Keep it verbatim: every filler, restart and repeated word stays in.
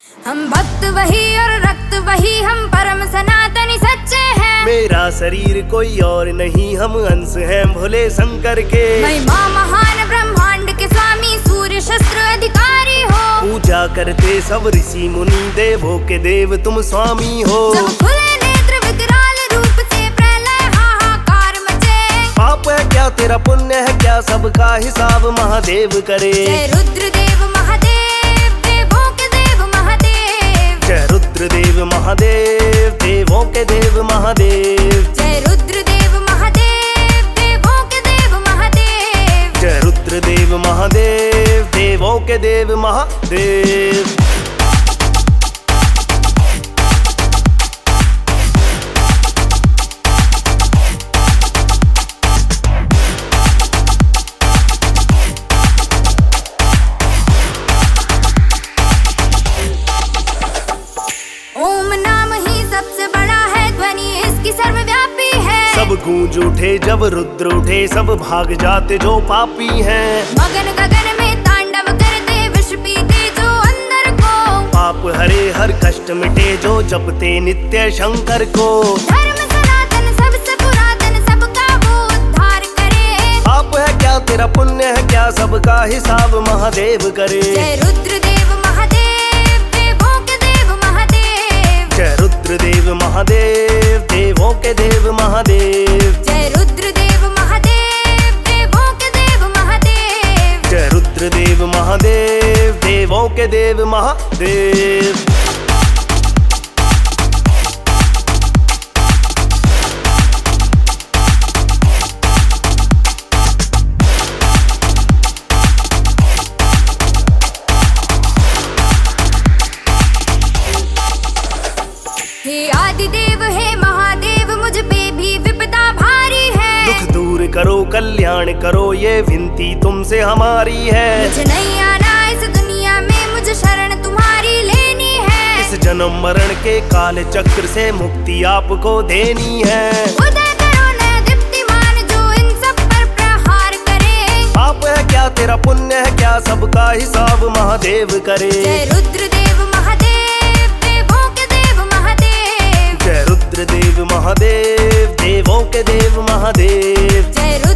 हम भक्त वही और रक्त वही, हम परम सनातनी सच्चे हैं। मेरा शरीर कोई और नहीं, हम अंश हैं भोले शंकर के। महिमा महान ब्रह्मांड के स्वामी, सूर्य शस्त्र अधिकारी हो। पूजा करते सब ऋषि मुनि, देवों के देव तुम स्वामी हो। जब खुले नेत्र विकराल रूप से प्रलय हाहाकार मचे। पाप है क्या तेरा, पुण्य है क्या, सबका हिसाब महादेव करे। जय रुद्रदेव महादेव, देवों के देव महादेव। जय रुद्रदेव महादेव, देवों के देव महादेव। जय रुद्रदेव महादेव, देवों के देव महादेव। जय रुद्रदेव महादेव, देवों के देव महादेव। ओम नाम ही सबसे बड़ा है, ध्वनि इसकी सर्वव्यापी है। सब गूंज उठे जब रुद्र उठे, सब भाग जाते जो पापी हैं। मगन गगन में तांडव करते, विष पीते जो अंदर को। पाप हरे हर कष्ट मिटे, जो जपते नित्य शंकर को। धर्म सनातन सबसे पुरातन, सबका वो उद्धार करे। पाप है क्या तेरा, पुण्य है क्या, सबका हिसाब महादेव करे। जय रुद्रदेव महादेव, देवों के देव महादेव। जय रुद्रदेव महादेव, देवों के देव महादेव। जय रुद्रदेव महादेव, देवों के देव महादेव। जय रुद्रदेव महादेव, देवों के देव महादेव। हे आदिदेव हे महादेव, मुझ पे भी विपदा भारी है। दुख दूर करो कल्याण करो, ये विनती तुमसे हमारी है। मुझे नहीं आना इस दुनिया में, मुझे शरण तुम्हारी लेनी है। इस जन्म मरण के काल चक्र से मुक्ति आपको देनी है। उदय करो नया दीप्तिमान, जो इन सब पर प्रहार करे। पाप है क्या तेरा, पुण्य है क्या, सबका हिसाब महादेव करे। जय रुद्रदेव महादेव, देवों के देव महादेव। जय रुद्रदेव महादेव, देवों के देव महादेव। जय